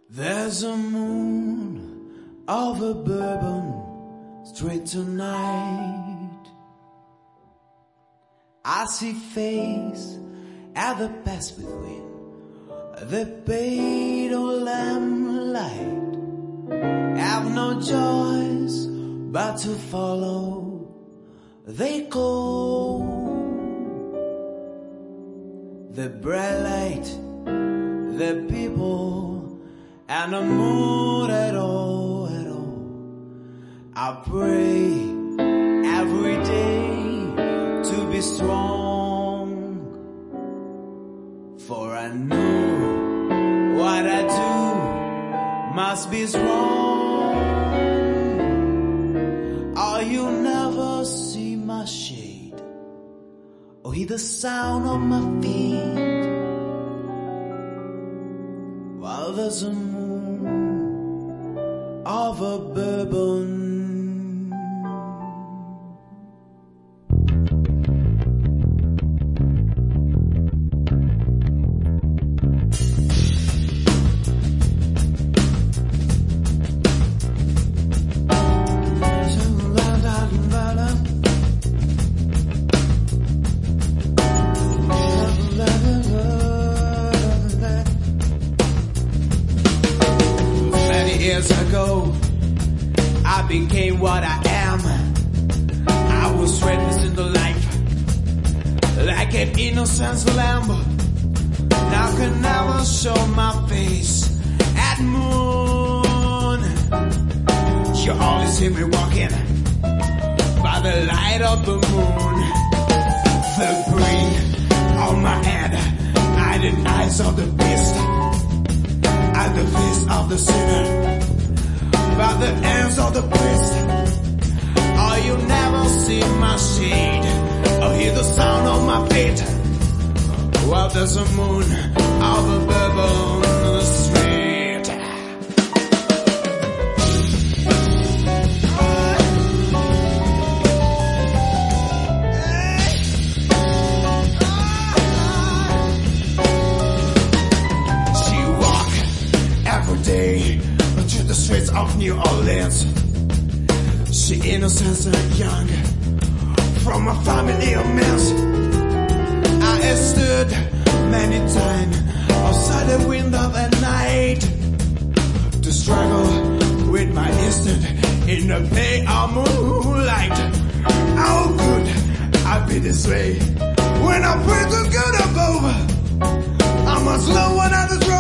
There's a moon over Bourbon Street tonight. I see face at the pass between the pale lamplight. Have no choice but to follow. They call the bright light, the people, and the mood at all, at all. I pray every day to be strong, for I know what I do must be wrong. Oh, you never see my shade or hear the sound of my feet while there's a moon over Bourbon. Years ago, I became what I am. I was raised in the life like an innocent lamb. Now can never show my face at moon. You only see me walking by the light of the moon. The brain on my head, hiding eyes of the beast, at the face of the sinner, by the hands of the priest. Oh, you never see my shade or hear the sound of my feet while there's a moon over Bourbon Street. She walk every day to the streets of New Orleans. She innocent and young, from a family of men. I have stood many times outside the window at night to struggle with my instinct in the pale moonlight. How could I be this way when I pray to God above? I must learn one at the